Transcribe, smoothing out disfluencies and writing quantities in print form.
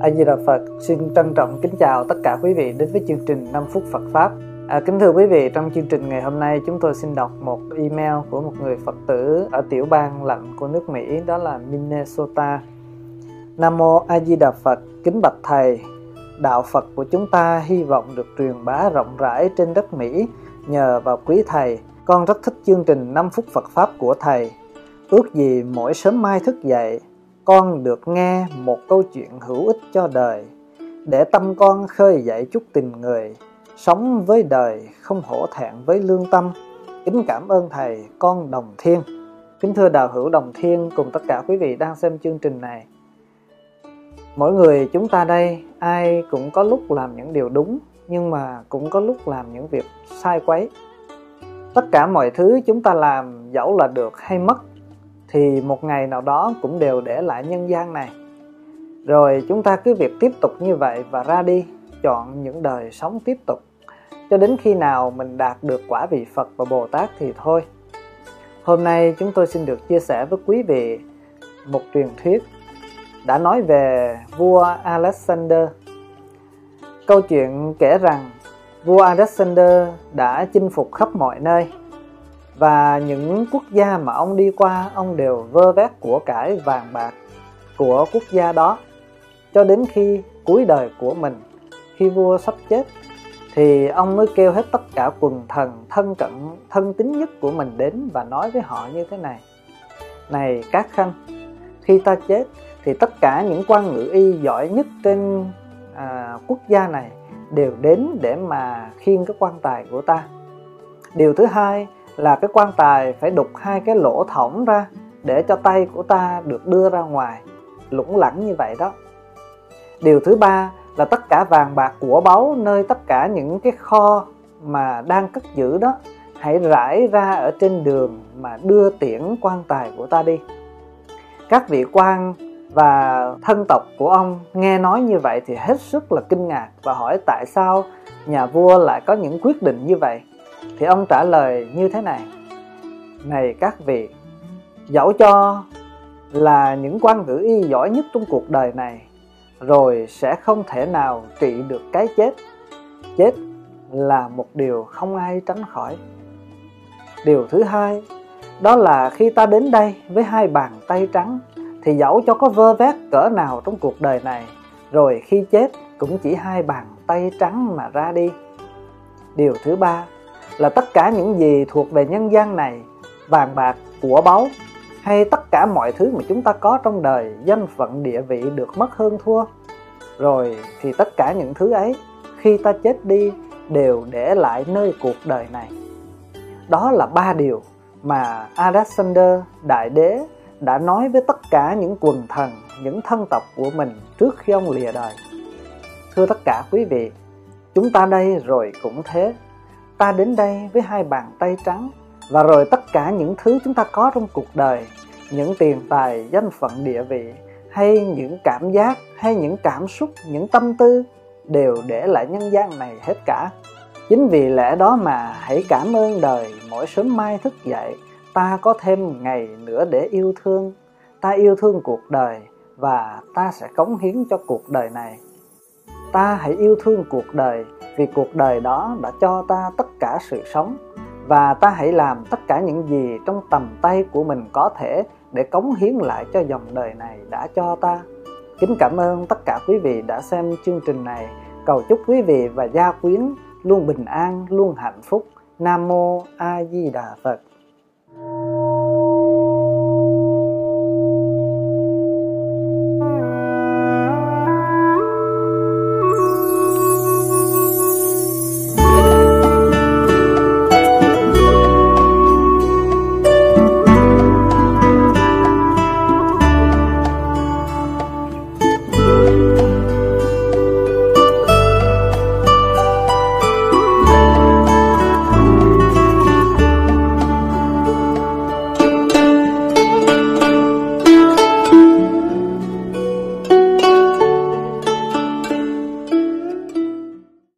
A Di Đà Phật. Xin trân trọng kính chào tất cả quý vị đến với chương trình 5 phút Phật Pháp. Kính thưa quý vị, trong chương trình ngày hôm nay chúng tôi xin đọc một email của một người Phật tử ở tiểu bang lạnh của nước Mỹ, đó là Minnesota. Nam Mô A Di Đà Phật. Kính bạch Thầy, đạo Phật của chúng ta hy vọng được truyền bá rộng rãi trên đất Mỹ nhờ vào quý Thầy. Con rất thích chương trình 5 phút Phật Pháp của Thầy. Ước gì mỗi sớm mai thức dậy, con được nghe một câu chuyện hữu ích cho đời, để tâm con khơi dậy chút tình người, sống với đời không hổ thẹn với lương tâm. Kính cảm ơn Thầy, con Đồng Thiên. Kính thưa đạo hữu Đồng Thiên cùng tất cả quý vị đang xem chương trình này. Mỗi người chúng ta đây, ai cũng có lúc làm những điều đúng, nhưng mà cũng có lúc làm những việc sai quấy. Tất cả mọi thứ chúng ta làm, dẫu là được hay mất, thì một ngày nào đó cũng đều để lại nhân gian này. Rồi chúng ta cứ việc tiếp tục như vậy và ra đi, chọn những đời sống tiếp tục, cho đến khi nào mình đạt được quả vị Phật và Bồ Tát thì thôi. Hôm nay chúng tôi xin được chia sẻ với quý vị một truyền thuyết đã nói về vua Alexander. Câu chuyện kể rằng vua Alexander đã chinh phục khắp mọi nơi, và những quốc gia mà ông đi qua, ông đều vơ vét của cải vàng bạc của quốc gia đó, cho đến khi cuối đời của mình, khi vua sắp chết, thì ông mới kêu hết tất cả quần thần thân cận, thân tín nhất của mình đến và nói với họ như thế này: Này các khanh, khi ta chết thì tất cả những quan ngự y giỏi nhất trên quốc gia này đều đến để mà khiêng cái quan tài của ta. Điều thứ hai là cái quan tài phải đục 2 cái lỗ thõng ra để cho tay của ta được đưa ra ngoài, lủng lẳng như vậy đó. Điều thứ ba là tất cả vàng bạc của báu nơi tất cả những cái kho mà đang cất giữ đó, hãy rải ra ở trên đường mà đưa tiễn quan tài của ta đi. Các vị quan và thân tộc của ông nghe nói như vậy thì hết sức là kinh ngạc và hỏi tại sao nhà vua lại có những quyết định như vậy. Thì ông trả lời như thế này: Này các vị, dẫu cho là những quan ngự y giỏi nhất trong cuộc đời này, rồi sẽ không thể nào trị được cái chết. Chết là một điều không ai tránh khỏi. Điều thứ hai, đó là khi ta đến đây với 2 bàn tay trắng, thì dẫu cho có vơ vét cỡ nào trong cuộc đời này, rồi khi chết cũng chỉ 2 bàn tay trắng mà ra đi. Điều thứ ba là tất cả những gì thuộc về nhân gian này, vàng bạc, của báu, hay tất cả mọi thứ mà chúng ta có trong đời, danh phận địa vị được mất hơn thua, rồi thì tất cả những thứ ấy khi ta chết đi đều để lại nơi cuộc đời này. Đó là 3 điều mà Alexander Đại Đế đã nói với tất cả những quần thần, những thân tộc của mình trước khi ông lìa đời. Thưa tất cả quý vị, chúng ta đây rồi cũng thế. Ta đến đây với 2 bàn tay trắng, và rồi tất cả những thứ chúng ta có trong cuộc đời, những tiền tài, danh phận địa vị, hay những cảm giác, hay những cảm xúc, những tâm tư đều để lại nhân gian này hết cả. Chính vì lẽ đó mà hãy cảm ơn đời, mỗi sớm mai thức dậy ta có thêm ngày nữa để yêu thương. Ta yêu thương cuộc đời và ta sẽ cống hiến cho cuộc đời này. Ta hãy yêu thương cuộc đời, vì cuộc đời đó đã cho ta tất cả sự sống, và ta hãy làm tất cả những gì trong tầm tay của mình có thể để cống hiến lại cho dòng đời này đã cho ta. Kính cảm ơn tất cả quý vị đã xem chương trình này. Cầu chúc quý vị và gia quyến luôn bình an, luôn hạnh phúc. Nam Mô A Di Đà Phật.